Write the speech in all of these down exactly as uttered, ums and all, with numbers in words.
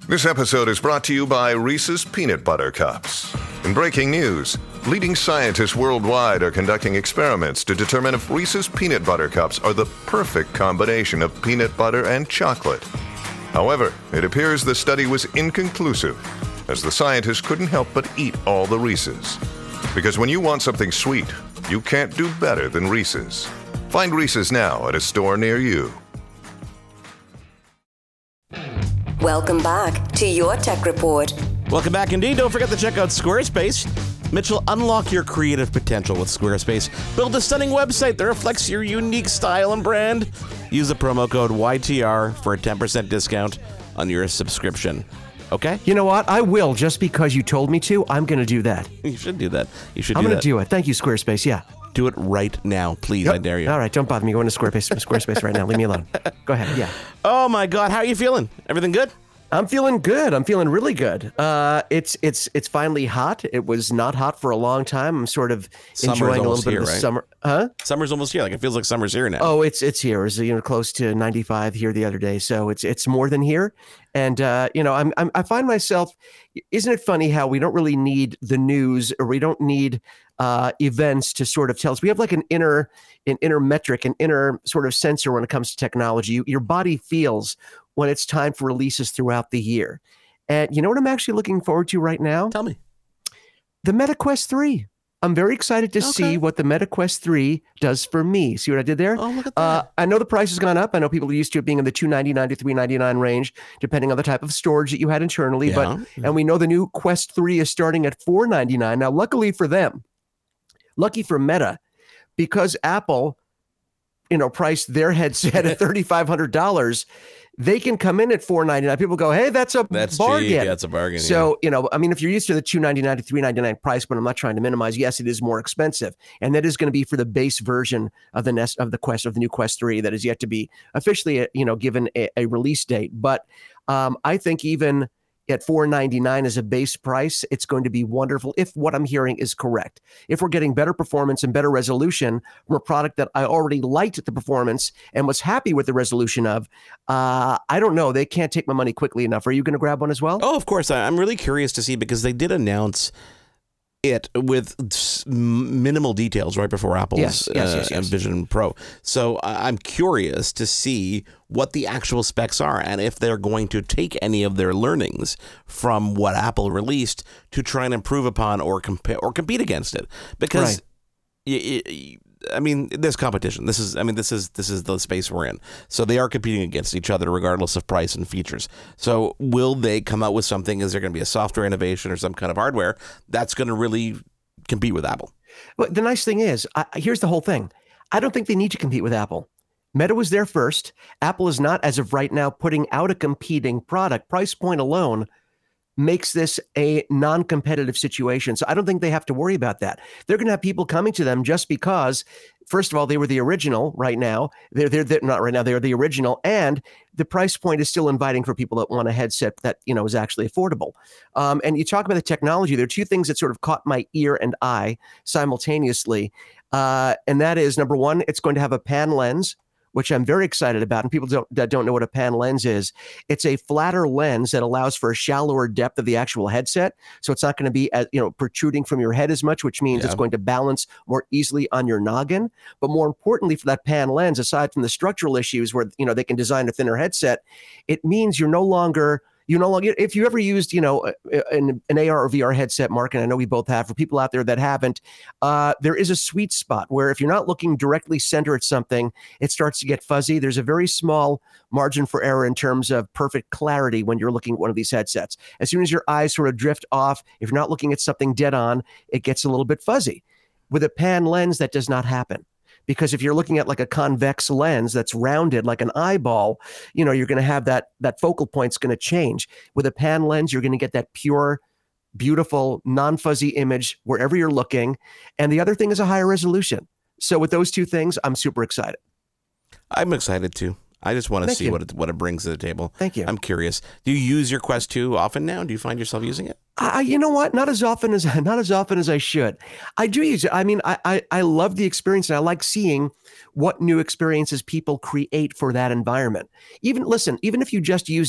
This episode is brought to you by Reese's Peanut Butter Cups. In breaking news, leading scientists worldwide are conducting experiments to determine if Reese's Peanut Butter Cups are the perfect combination of peanut butter and chocolate. However, it appears the study was inconclusive, as the scientists couldn't help but eat all the Reese's. Because when you want something sweet, you can't do better than Reese's. Find Reese's now at a store near you. Welcome back to Your Tech Report. Welcome back indeed. Don't forget to check out Squarespace. Mitchell, unlock your creative potential with Squarespace. Build a stunning website that reflects your unique style and brand. Use the promo code Y T R for a ten percent discount on your subscription. Okay? You know what? I will, just because you told me to. I'm going to do that. You should do that. You should I'm do gonna that. do it. Thank you, Squarespace. Yeah. Do it right now, please. Yep. I dare you. All right, don't bother me. Go into Squarespace, Squarespace right now. Leave me alone. Go ahead. Yeah. Oh my God, how are you feeling? Everything good? I'm feeling good. I'm feeling really good. Uh, it's it's it's finally hot. It was not hot for a long time. I'm sort of Summer's enjoying a little almost bit here, of the right? summer. Huh? Summer's almost here. Like, it feels like summer's here now. Oh, it's it's here. It was, you know, close to ninety-five here the other day. So it's it's more than here. And uh, you know, I'm, I'm I find myself. Isn't it funny how we don't really need the news, or we don't need uh, events to sort of tell us? We have like an inner an inner metric, an inner sort of sensor when it comes to technology. You, your body feels when it's time for releases throughout the year. And you know what I'm actually looking forward to right now? Tell me. The MetaQuest three. I'm very excited to Okay. see what the MetaQuest three does for me. See what I did there? Oh, look at that. Uh, I know the price has gone up. I know people are used to it being in the two ninety-nine to three ninety-nine range, depending on the type of storage that you had internally. Yeah, But yeah. and we know the new Quest three is starting at four ninety-nine. Now, luckily for them, lucky for Meta, because Apple, you know, priced their headset at thirty-five hundred dollars, they can come in at four ninety-nine. People go, hey, that's a That's bargain. cheap. That's a bargain. So, you know, I mean, if you're used to the two ninety-nine to three ninety-nine price, but I'm not trying to minimize, yes, it is more expensive. And that is going to be for the base version of the Nest of the Quest, of the new Quest three that is yet to be officially, you know, given a, a release date. But um, I think even at four ninety-nine as a base price, it's going to be wonderful if what I'm hearing is correct. If we're getting better performance and better resolution from a product that I already liked the performance and was happy with the resolution of, uh, I don't know. They can't take my money quickly enough. Are you going to grab one as well? Oh, of course. I- I'm really curious to see, because they did announce it with s- minimal details right before Apple's Yes, yes, uh, yes, yes. Vision Pro. So I- I'm curious to see what the actual specs are, and if they're going to take any of their learnings from what Apple released to try and improve upon or compare or compete against it. Because Right. y- y- I mean, there's competition. This is, I mean, this is this is the space we're in. So they are competing against each other, regardless of price and features. So will they come out with something? Is there going to be a software innovation or some kind of hardware that's going to really compete with Apple? But the nice thing is, I, here's the whole thing. I don't think they need to compete with Apple. Meta was there first. Apple is not, as of right now, putting out a competing product. Price point alone makes this a non-competitive situation. So I don't think they have to worry about that. They're going to have people coming to them just because, first of all, they were the original right now. They're, they're, they're not right now. They're the original. And the price point is still inviting for people that want a headset that, you know, is actually affordable. Um, and you talk about the technology. There are two things that sort of caught my ear and eye simultaneously. Uh, and that is, number one, it's going to have a pan lens, which I'm very excited about. And people don't, that don't know what a pan lens is. It's a flatter lens that allows for a shallower depth of the actual headset. So it's not going to be, as, you know, protruding from your head as much, which means Yeah. it's going to balance more easily on your noggin. But more importantly, for that pan lens, aside from the structural issues where, you know, they can design a thinner headset, it means you're no longer You no longer, if you ever used, you know, an, an A R or V R headset, Mark, and I know we both have, for people out there that haven't, uh, there is a sweet spot where if you're not looking directly center at something, it starts to get fuzzy. There's a very small margin for error in terms of perfect clarity when you're looking at one of these headsets. As soon as your eyes sort of drift off, if you're not looking at something dead on, it gets a little bit fuzzy. With a pan lens, that does not happen. Because if you're looking at like a convex lens that's rounded like an eyeball, you know, you're going to have that that focal point's going to change. With a pan lens, you're going to get that pure, beautiful, non-fuzzy image wherever you're looking. And the other thing is a higher resolution. So with those two things, I'm super excited. I'm excited too. I just want to Thank see you. what it, what it brings to the table. Thank you. I'm curious. Do you use your Quest two often now? Do you find yourself using it? I, you know what? Not as often as not as often as I should. I do use it. I mean, I, I I love the experience, and I like seeing what new experiences people create for that environment. Even listen, even if you just use it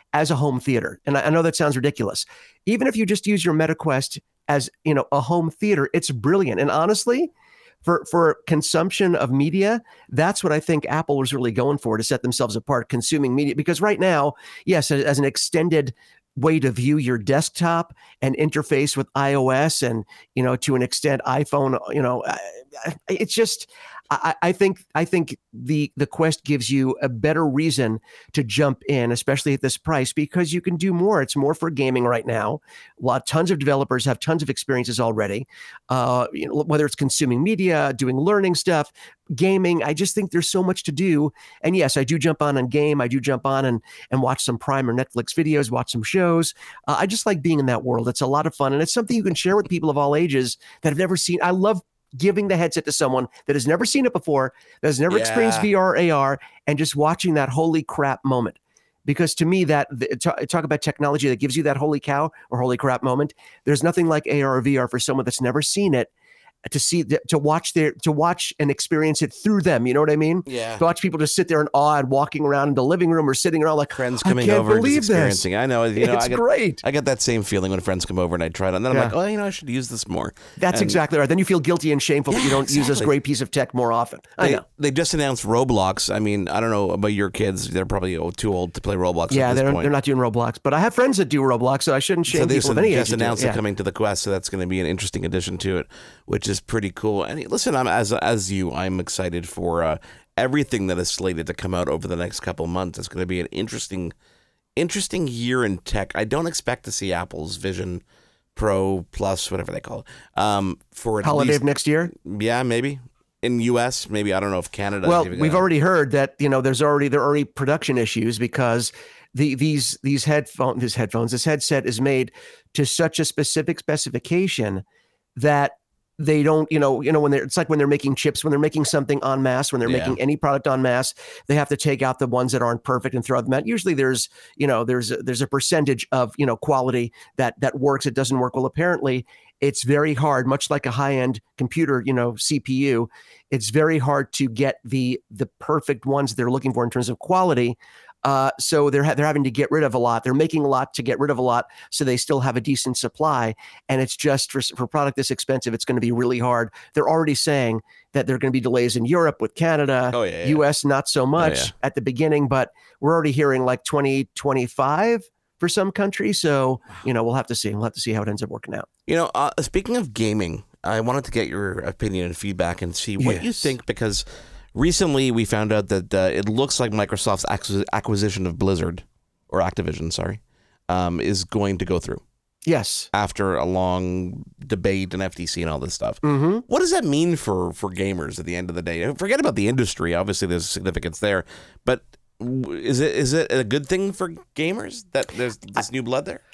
as a home theater. And I, I know that sounds ridiculous. Even if you just use your MetaQuest as, you know, a home theater, it's brilliant. And honestly, for for consumption of media, that's what I think Apple was really going for, to set themselves apart, consuming media. Because right now, yes, as an extended way to view your desktop and interface with iOS and, you know, to an extent iPhone, you know, it's just, I, I think I think the the Quest gives you a better reason to jump in, especially at this price, because you can do more. It's more for gaming right now. A lot, tons of developers have tons of experiences already. Uh, you know, whether it's consuming media, doing learning stuff, gaming. I just think there's so much to do. And yes, I do jump on and game. I do jump on and and watch some Prime or Netflix videos, watch some shows. Uh, I just like being in that world. It's a lot of fun, and it's something you can share with people of all ages that have never seen. I love giving the headset to someone that has never seen it before, that has never Yeah. experienced V R, A R, and just watching that holy crap moment. Because to me, that the, talk, talk about technology that gives you that holy cow or holy crap moment. There's nothing like A R or V R for someone that's never seen it, to see, to watch their, to watch and experience it through them. You know what I mean? Yeah. To watch people just sit there in awe and walking around in the living room or sitting around like Friends I coming can't over and believe just this. experiencing. I know. You know, It's I get, great. I get that same feeling when friends come over and I try it, and then Yeah. I'm like, oh, you know, I should use this more. That's And exactly right. Then you feel guilty and shameful that you Yeah, don't use this exactly. great piece of tech more often. I They, know. they just announced Roblox. I mean, I don't know about your kids. They're probably oh, too old to play Roblox Yeah, at this they're, point. they're not doing Roblox, but I have friends that do Roblox, so I shouldn't shame So they people of any age. just to do it. announced Yeah. it coming to the Quest, so that's going to be an interesting addition to it, which is pretty cool. And listen, I'm as as you, I'm excited for uh, everything that is slated to come out over the next couple months. It's going to be an interesting, interesting year in tech. I don't expect to see Apple's Vision Pro Plus, whatever they call it, um, for at Holiday least, of next year. yeah, maybe in U S, maybe I don't know if Canada. Well, we've already heard that, you know, there's already there are already production issues because the these these headphone these headphones this headset is made to such a specific specification that they don't, you know, you know, when they're, it's like when they're making chips, when they're making something en masse, when they're Yeah. making any product en masse, they have to take out the ones that aren't perfect and throw them out. Usually there's, you know, there's, a, there's a percentage of, you know, quality that, that works. It doesn't work. Well, apparently it's very hard, much like a high-end computer, you know, C P U, it's very hard to get the, the perfect ones they're looking for in terms of quality. Uh, so they're ha- they're having to get rid of a lot. They're making a lot to get rid of a lot, so they still have a decent supply. And it's just for for a product this expensive, it's going to be really hard. They're already saying that there are going to be delays in Europe with Canada, Oh, yeah, yeah. U S not so much yeah. at the beginning, but we're already hearing like twenty twenty-five for some countries. So you know we'll have to see. We'll have to see how it ends up working out. You know, uh, speaking of gaming, I wanted to get your opinion and feedback and see what you Yes. think, because recently we found out that uh, it looks like Microsoft's acquis- acquisition of Blizzard, or Activision, sorry, um, is going to go through Yes. after a long debate and F T C and all this stuff. Mm-hmm. What does that mean for, for gamers at the end of the day? Forget about the industry. Obviously, there's significance there. But w- is it is it a good thing for gamers that there's this new blood there?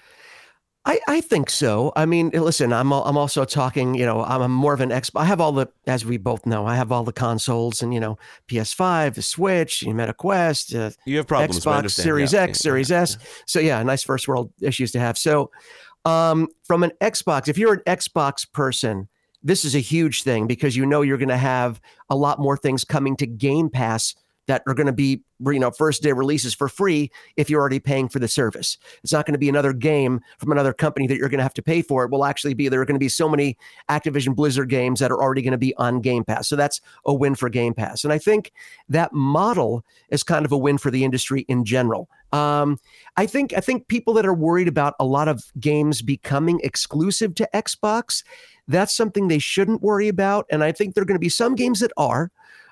I, I think so. I mean, listen, I'm al- I'm also talking, you know, I'm a more of an Xbox. I have all the, as we both know, I have all the consoles and, you know, P S five, the Switch, the MetaQuest, uh, You have problems, but I Xbox understand. Series Yeah, X, yeah, Series yeah, S. So yeah, nice first world issues to have. So um, from an Xbox, if you're an Xbox person, this is a huge thing because you know you're going to have a lot more things coming to Game Pass that are going to be, you know, first day releases for free if you're already paying for the service. It's not going to be another game from another company that you're going to have to pay for. It will actually be, there are going to be so many Activision Blizzard games that are already going to be on Game Pass. So that's a win for Game Pass. And I think that model is kind of a win for the industry in general. Um, I think I think people that are worried about a lot of games becoming exclusive to Xbox, that's something they shouldn't worry about. And I think there are going to be some games that are.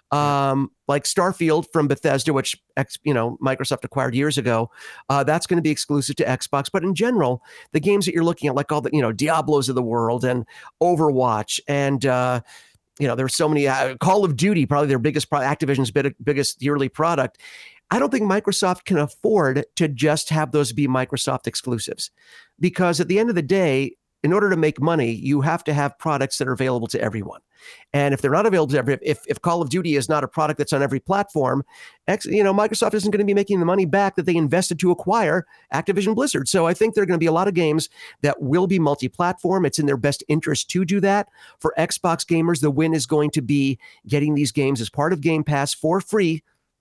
Um, like Starfield from Bethesda, which X, you know, Microsoft acquired years ago, uh, that's going to be exclusive to Xbox. But in general, the games that you're looking at, like all the, you know, Diablos of the world and Overwatch, and uh, you know, there's so many. Uh, Call of Duty, probably their biggest, pro- Activision's big, biggest yearly product. I don't think Microsoft can afford to just have those be Microsoft exclusives, because at the end of the day, in order to make money, you have to have products that are available to everyone. And if they're not available to every, if, if Call of Duty is not a product that's on every platform, X, you know, Microsoft isn't going to be making the money back that they invested to acquire Activision Blizzard. So I think there are going to be a lot of games that will be multi-platform. It's in their best interest to do that. For Xbox gamers, the win is going to be getting these games as part of Game Pass for free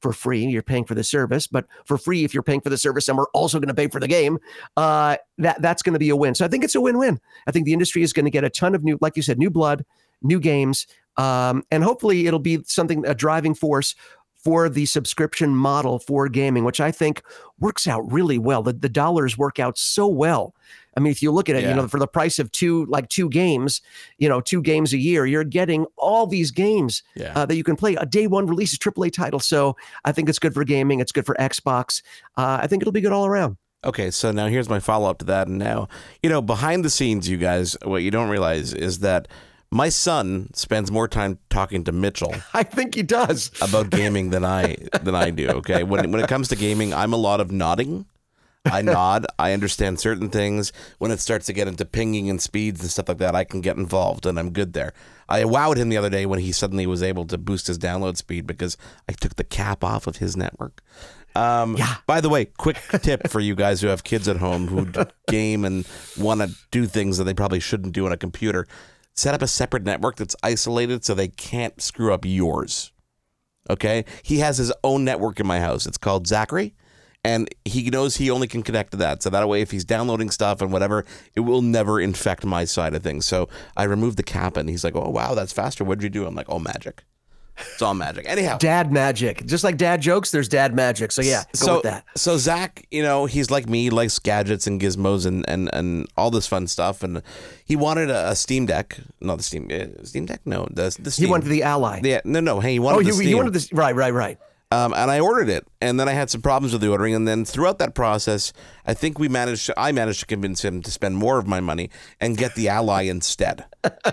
for free. You're paying for the service, but for free if you're paying for the service and we're also going to pay for the game, uh, that that's going to be a win. So I think it's a win-win. I think the industry is going to get a ton of new, like you said, new blood, new games, um, and hopefully it'll be something, a driving force for the subscription model for gaming, which I think works out really well. The, the dollars work out so well. I mean, if you look at it, yeah. you know, for the price of two, like two games, you know, two games a year, you're getting all these games yeah. uh, that you can play. A day one release, a triple A title. So I think it's good for gaming. It's good for Xbox. Uh, I think it'll be good all around. Okay, so now here's my follow-up to that. And now, you know, behind the scenes, you guys, what you don't realize is that my son spends more time talking to Mitchell. I think he does about gaming than I than I do. Okay, when when it comes to gaming, I'm a lot of nodding. I nod. I understand certain things. When it starts to get into pinging and speeds and stuff like that, I can get involved, and I'm good there. I wowed him the other day when he suddenly was able to boost his download speed because I took the cap off of his network. Um, yeah. By the way, quick tip for you guys who have kids at home who game and want to do things that they probably shouldn't do on a computer. Set up a separate network that's isolated so they can't screw up yours. Okay? He has his own network in my house. It's called Zachary, and he knows he only can connect to that. So that way, if he's downloading stuff and whatever, it will never infect my side of things. So I removed the cap, and he's like, oh, wow, that's faster. What did you do? I'm like, oh, magic. It's all magic. Anyhow. Dad magic. Just like dad jokes, there's dad magic. So yeah, go so, with that. So Zach, you know, he's like me, he likes gadgets and gizmos and, and, and all this fun stuff. And he wanted a, a Steam Deck. Not the Steam uh, Steam Deck? No, the, the Steam. He wanted the Ally. Yeah, no, no. Hey, he wanted oh, the he, Steam. he wanted this. Right, right, right. Um, and I ordered it, and then I had some problems with the ordering. And then throughout that process, I think we managed. To, I managed to convince him to spend more of my money and get the Ally instead.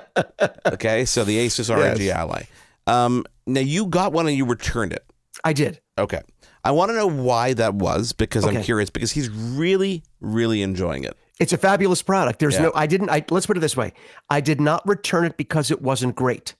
Okay, so the Asus R O G yes. Ally. Um, now you got one and you returned it. I did. Okay. I want to know why that was because okay. I'm curious because he's really, really enjoying it. It's a fabulous product. There's yeah. no, I didn't, I, let's put it this way. I did not return it because it wasn't great.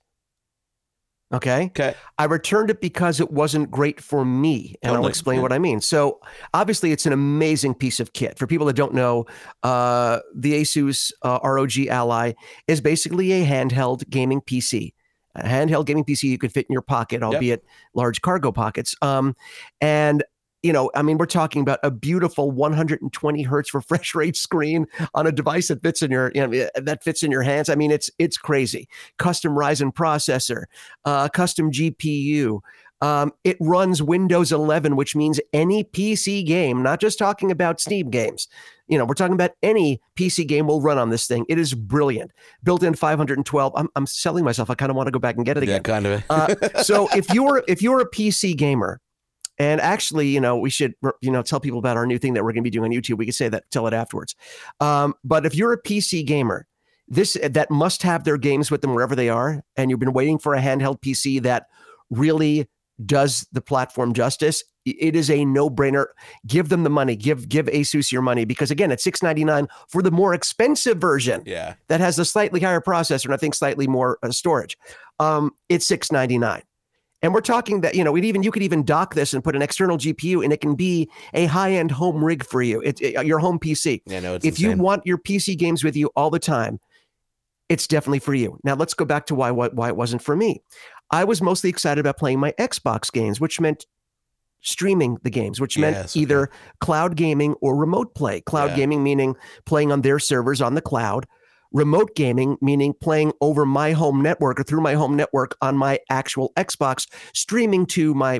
Okay. Okay. I returned it because it wasn't great for me. And totally. I'll explain yeah. what I mean. So obviously it's an amazing piece of kit. For people that don't know, uh, the Asus uh, R O G Ally is basically a handheld gaming P C. A handheld gaming P C you could fit in your pocket, albeit yep. large cargo pockets. Um, and, you know, I mean, we're talking about a beautiful one hundred twenty hertz refresh rate screen on a device that fits in your, you know, that fits in your hands. I mean, it's it's crazy. Custom Ryzen processor, uh, custom G P U. Um, it runs Windows eleven, which means any P C game, not just talking about Steam games. You know, we're talking about any P C game will run on this thing. It is brilliant. Built-in five hundred twelve. I'm I'm selling myself. I kind of want to go back and get it again. Yeah, kind of. uh, so if you're if you're a P C gamer, and actually, you know, we should you know tell people about our new thing that we're going to be doing on YouTube. We could say that, tell it afterwards. Um, but if you're a P C gamer, this that must have their games with them wherever they are, and you've been waiting for a handheld P C that really does the platform justice, it is a no-brainer. Give them the money. Give give Asus your money because again, it's six ninety-nine for the more expensive version. Yeah, that has a slightly higher processor and I think slightly more uh, storage. Um, it's six ninety-nine, and we're talking that you know, it even you could even dock this and put an external G P U, and it can be a high-end home rig for you. It, it your home P C. Yeah, no, it's if insane. You want your P C games with you all the time, it's definitely for you. Now let's go back to why why, why it wasn't for me. I was mostly excited about playing my Xbox games, which meant streaming the games, which meant yes, either okay. cloud gaming or remote play. Cloud yeah. gaming meaning playing on their servers on the cloud. Remote gaming meaning playing over my home network or through my home network on my actual Xbox, streaming to my,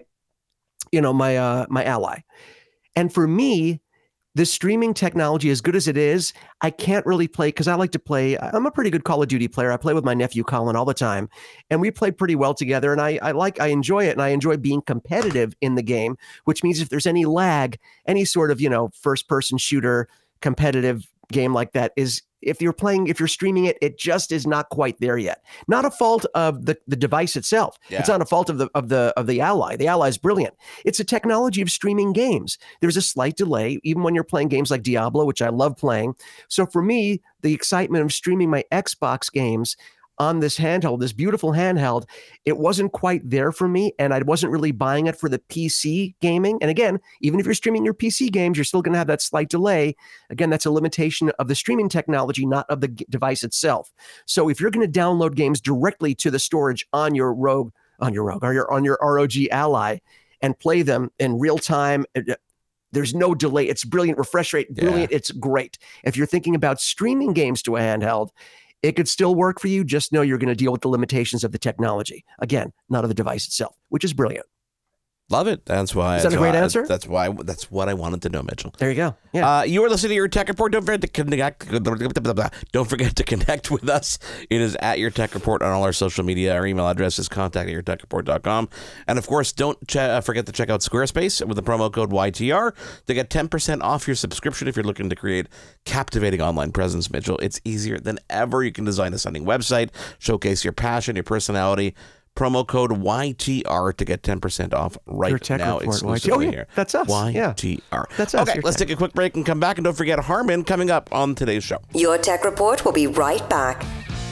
you know, my uh, my Ally. And for me, the streaming technology, as good as it is, I can't really play because I like to play. I'm a pretty good Call of Duty player. I play with my nephew Colin all the time, and we play pretty well together. And I, I like, I enjoy it, and I enjoy being competitive in the game. Which means if there's any lag, any sort of you know first-person shooter competitive game like that is. If you're playing, if you're streaming it, it just is not quite there yet. Not a fault of the, the device itself. Yeah. It's not a fault of the of the of the Ally. The Ally is brilliant. It's a technology of streaming games. There's a slight delay, even when you're playing games like Diablo, which I love playing. So for me, the excitement of streaming my Xbox games on this handheld, this beautiful handheld, it wasn't quite there for me, and I wasn't really buying it for the P C gaming. And again, even if you're streaming your P C games, you're still going to have that slight delay. Again, that's a limitation of the streaming technology, not of the g- device itself. So if you're going to download games directly to the storage on your Rogue, on your Rogue, or your on your R O G Ally, and play them in real time. There's no delay. It's brilliant. Refresh rate, brilliant. Yeah. It's great. If you're thinking about streaming games to a handheld, it could still work for you. Just know you're going to deal with the limitations of the technology. Again, not of the device itself, which is brilliant. Love it. That's why. Is that a great why, answer? That's why. That's what I wanted to know, Mitchell. There you go. Yeah. Uh, you are listening to Your Tech Report. Don't forget to connect. Don't forget to connect with us. It is at Your Tech Report on all our social media. Our email address is contact at your tech report dot com. And of course, don't ch- uh, forget to check out Squarespace with the promo code Y T R to get ten percent off your subscription if you're looking to create captivating online presence, Mitchell. It's easier than ever. You can design a stunning website, showcase your passion, your personality. Promo code Y T R to get ten percent off right now exclusively oh, yeah. here. That's us. Y T R. Yeah. That's us. Okay, let's take a quick break and come back. And don't forget Harman coming up on today's show. Your Tech Report will be right back.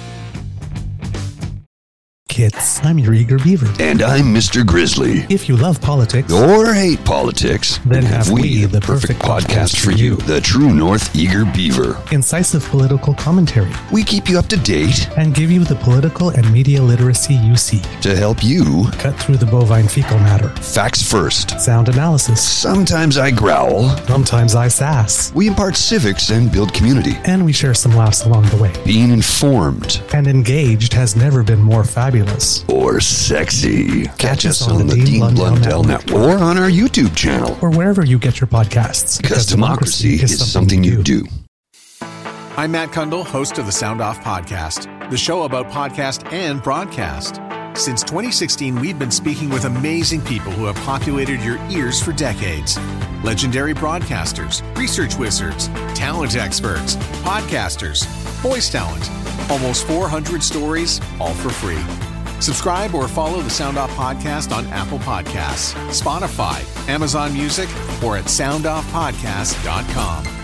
Kids, I'm your eager beaver. And I'm Mister Grizzly. If you love politics or hate politics, then have we the perfect, perfect podcast for you. The True North Eager Beaver. Incisive political commentary. We keep you up to date and give you the political and media literacy you seek to help you cut through the bovine fecal matter. Facts first. Sound analysis. Sometimes I growl. Sometimes I sass. We impart civics and build community. And we share some laughs along the way. Being informed and engaged has never been more fabulous. Or sexy. Catch, Catch us on, on the Dean, Dean Blundell, Blundell Network. Network. Or on our YouTube channel. Or wherever you get your podcasts. Because, because democracy, democracy is, is something, something you do. do. I'm Matt Kundle, host of the Sound Off Podcast, the show about podcast and broadcast. Since twenty sixteen, we've been speaking with amazing people who have populated your ears for decades. Legendary broadcasters, research wizards, talent experts, podcasters, voice talent. Almost four hundred stories, all for free. Subscribe or follow the Sound Off Podcast on Apple Podcasts, Spotify, Amazon Music, or at sound off podcast dot com.